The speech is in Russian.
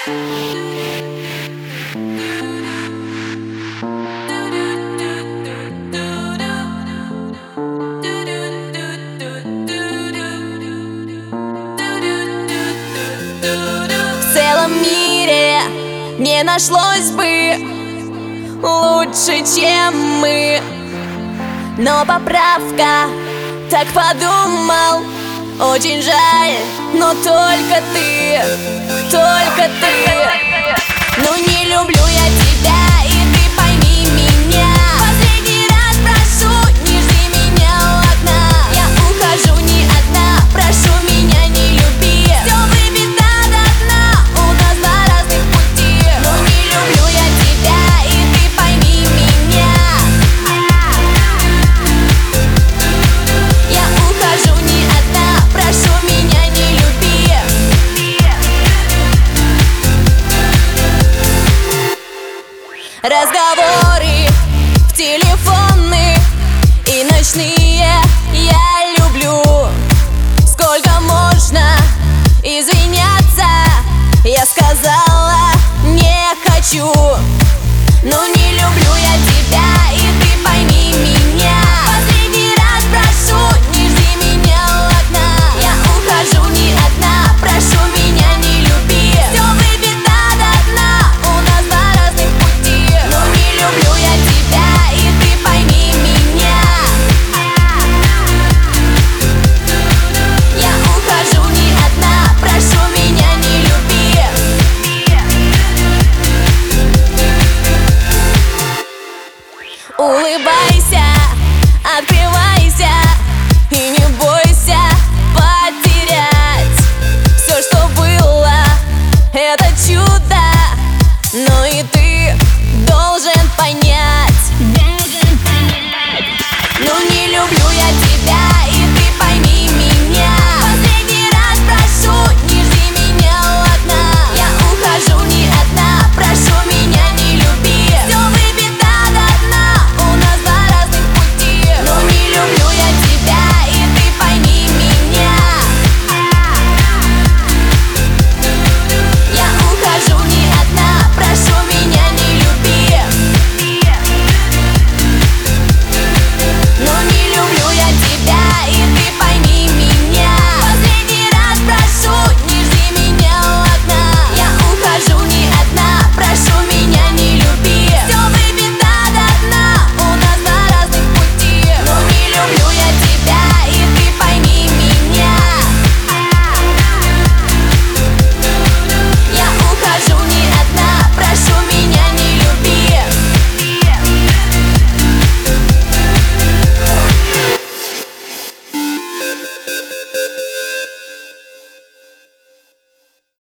В целом мире не нашлось бы лучше, чем мы. Но поправка, так подумал, очень жаль, но только ты. Ну не люблю я тебя, и ты пойми меня. Последний раз прошу, не жди меня у окна. Я ухожу не одна, прошу меня не люби. Все выпито до дна, у нас два разных пути. Ну не люблю я тебя, и ты пойми меня. Я ухожу не одна, прошу меня не люби. Разговоры в телефоны и ночные я люблю. Сколько можно извиняться? Я сказала, не хочу. Но не люблю я тебя.